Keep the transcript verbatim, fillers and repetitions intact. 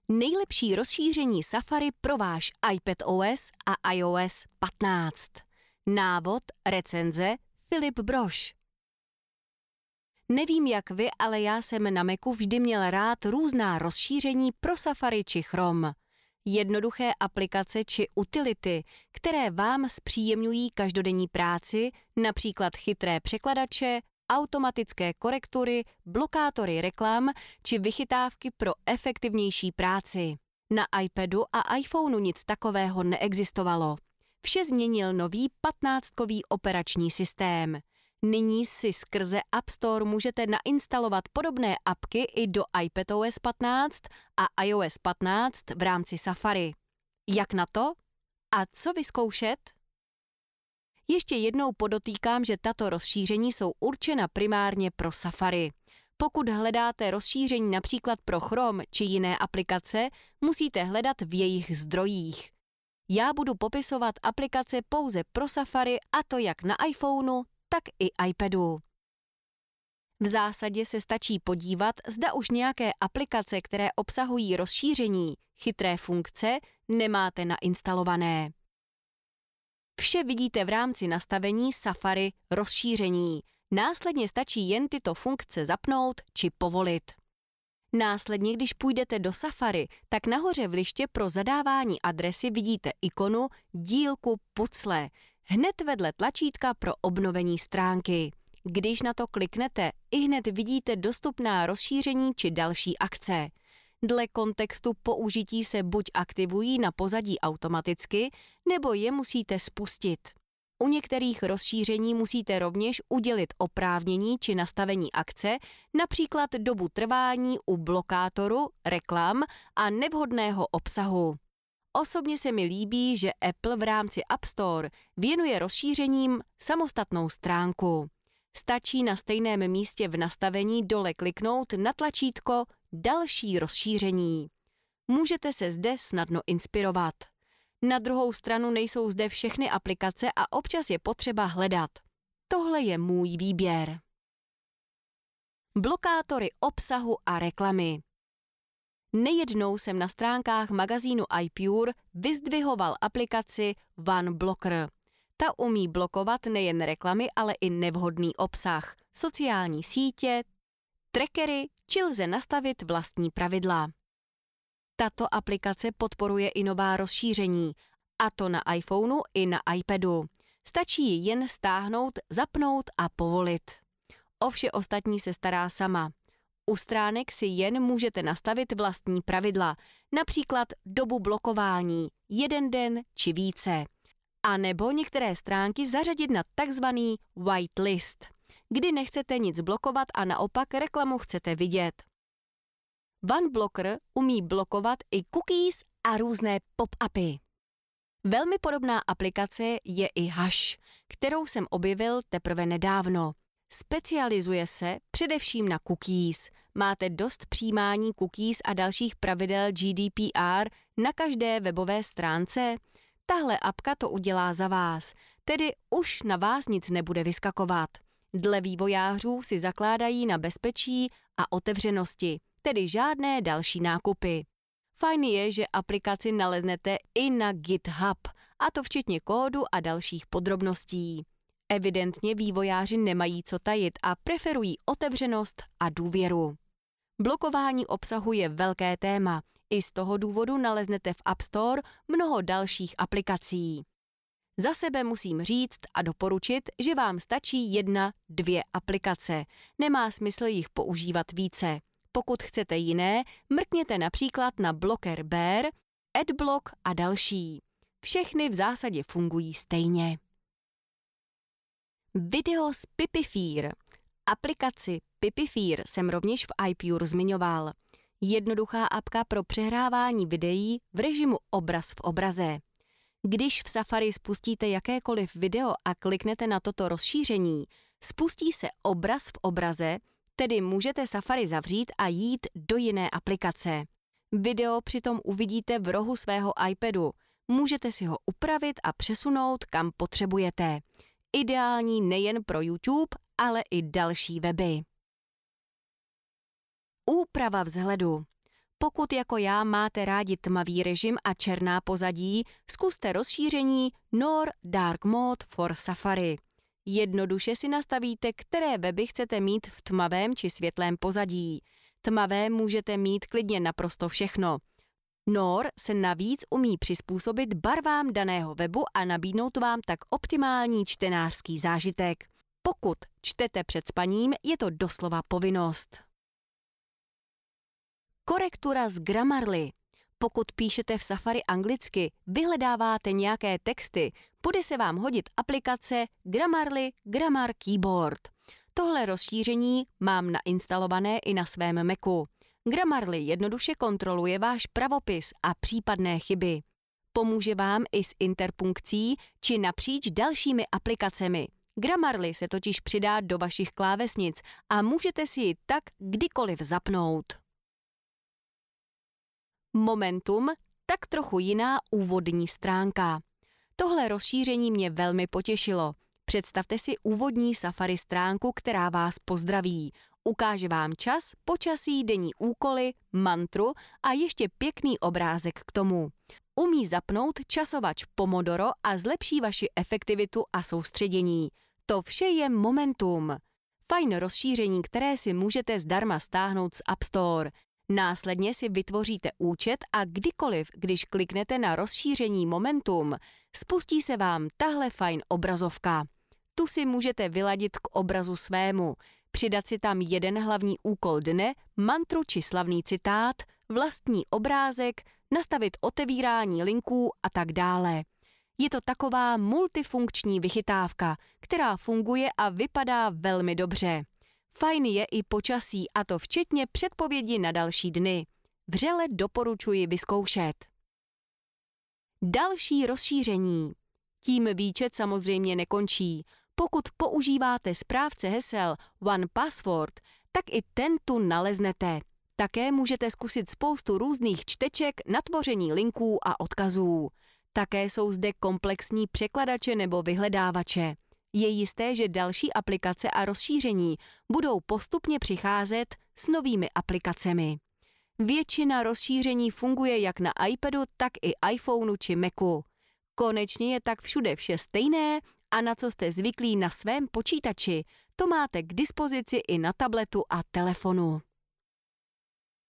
Nejlepší rozšíření Safari pro váš iPadOS a iOS patnáct. Návod, recenze, Filip Brož. Nevím jak vy, ale já jsem na Macu vždy měl rád různá rozšíření pro Safari či Chrome. Jednoduché aplikace či utility, které vám zpříjemňují každodenní práci, například chytré překladače, automatické korektury, blokátory reklam či vychytávky pro efektivnější práci. Na iPadu a iPhoneu nic takového neexistovalo. Vše změnil nový patnáctkový operační systém. Nyní si skrze App Store můžete nainstalovat podobné apky i do iPadOS patnáct a iOS patnáct v rámci Safari. Jak na to? A co vyzkoušet? Ještě jednou podotýkám, že tato rozšíření jsou určena primárně pro Safari. Pokud hledáte rozšíření například pro Chrome či jiné aplikace, musíte hledat v jejich zdrojích. Já budu popisovat aplikace pouze pro Safari, a to jak na iPhoneu, tak i iPadu. V zásadě se stačí podívat, zda už nějaké aplikace, které obsahují rozšíření, chytré funkce, nemáte nainstalované. Vše vidíte v rámci nastavení Safari rozšíření. Následně stačí jen tyto funkce zapnout či povolit. Následně, když půjdete do Safari, tak nahoře v liště pro zadávání adresy vidíte ikonu dílku pucle, hned vedle tlačítka pro obnovení stránky. Když na to kliknete, ihned vidíte dostupná rozšíření či další akce. Dle kontextu použití se buď aktivují na pozadí automaticky, nebo je musíte spustit. U některých rozšíření musíte rovněž udělit oprávnění či nastavení akce, například dobu trvání u blokátoru, reklam a nevhodného obsahu. Osobně se mi líbí, že Apple v rámci App Store věnuje rozšířením samostatnou stránku. Stačí na stejném místě v nastavení dole kliknout na tlačítko Další rozšíření. Můžete se zde snadno inspirovat. Na druhou stranu nejsou zde všechny aplikace a občas je potřeba hledat. Tohle je můj výběr. Blokátory obsahu a reklamy. Nejednou jsem na stránkách magazínu iPure vyzdvihoval aplikaci OneBlocker. Ta umí blokovat nejen reklamy, ale i nevhodný obsah, sociální sítě, trackery či lze nastavit vlastní pravidla. Tato aplikace podporuje i nová rozšíření, a to na iPhoneu i na iPadu. Stačí ji jen stáhnout, zapnout a povolit. O vše ostatní se stará sama. U stránek si jen můžete nastavit vlastní pravidla, například dobu blokování, jeden den či více. A nebo některé stránky zařadit na takzvaný whitelist, kdy nechcete nic blokovat a naopak reklamu chcete vidět. OneBlocker umí blokovat i cookies a různé pop-upy. Velmi podobná aplikace je i Hush, kterou jsem objevil teprve nedávno. Specializuje se především na cookies. Máte dost přijímání cookies a dalších pravidel G D P R na každé webové stránce? Tahle apka to udělá za vás, tedy už na vás nic nebude vyskakovat. Dle vývojářů si zakládají na bezpečí a otevřenosti, tedy žádné další nákupy. Fajn je, že aplikaci naleznete i na GitHub, a to včetně kódu a dalších podrobností. Evidentně vývojáři nemají co tajit a preferují otevřenost a důvěru. Blokování obsahu je velké téma, i z toho důvodu naleznete v App Store mnoho dalších aplikací. Za sebe musím říct a doporučit, že vám stačí jedna, dvě aplikace. Nemá smysl jich používat více. Pokud chcete jiné, mrkněte například na Blocker Bear, Adblock a další. Všechny v zásadě fungují stejně. Video z Pipifear. Aplikaci Pipifear jsem rovněž v iPure zmiňoval. Jednoduchá apka pro přehrávání videí v režimu obraz v obraze. Když v Safari spustíte jakékoliv video a kliknete na toto rozšíření, spustí se obraz v obraze, tedy můžete Safari zavřít a jít do jiné aplikace. Video přitom uvidíte v rohu svého iPadu. Můžete si ho upravit a přesunout, kam potřebujete. Ideální nejen pro YouTube, ale i další weby. Úprava vzhledu. Pokud jako já máte rádi tmavý režim a černá pozadí, zkuste rozšíření Nor Dark Mode for Safari. Jednoduše si nastavíte, které weby chcete mít v tmavém či světlém pozadí. Tmavé můžete mít klidně naprosto všechno. Nor se navíc umí přizpůsobit barvám daného webu a nabídnout vám tak optimální čtenářský zážitek. Pokud čtete před spaním, je to doslova povinnost. Korektura z Grammarly. Pokud píšete v Safari anglicky, vyhledáváte nějaké texty, bude se vám hodit aplikace Grammarly Grammar Keyboard. Tohle rozšíření mám nainstalované i na svém Macu. Grammarly jednoduše kontroluje váš pravopis a případné chyby. Pomůže vám i s interpunkcí či napříč dalšími aplikacemi. Grammarly se totiž přidá do vašich klávesnic a můžete si ji tak kdykoliv zapnout. Momentum, tak trochu jiná úvodní stránka. Tohle rozšíření mě velmi potěšilo. Představte si úvodní Safari stránku, která vás pozdraví. Ukáže vám čas, počasí, denní úkoly, mantru a ještě pěkný obrázek k tomu. Umí zapnout časovač Pomodoro a zlepší vaši efektivitu a soustředění. To vše je Momentum. Fajn rozšíření, které si můžete zdarma stáhnout z App Store. Následně si vytvoříte účet a kdykoliv, když kliknete na rozšíření Momentum, spustí se vám tahle fajn obrazovka. Tu si můžete vyladit k obrazu svému, přidat si tam jeden hlavní úkol dne, mantru či slavný citát, vlastní obrázek, nastavit otevírání linků a tak dále. Je to taková multifunkční vychytávka, která funguje a vypadá velmi dobře. Fajn je i počasí, a to včetně předpovědi na další dny. Vřele doporučuji vyzkoušet. Další rozšíření. Tím výčet samozřejmě nekončí. Pokud používáte správce hesel One Password, tak i ten tu naleznete. Také můžete zkusit spoustu různých čteček na tvoření linků a odkazů. Také jsou zde komplexní překladače nebo vyhledávače. Je jisté, že další aplikace a rozšíření budou postupně přicházet s novými aplikacemi. Většina rozšíření funguje jak na iPadu, tak i iPhoneu či Macu. Konečně je tak všude vše stejné a na co jste zvyklí na svém počítači, to máte k dispozici i na tabletu a telefonu.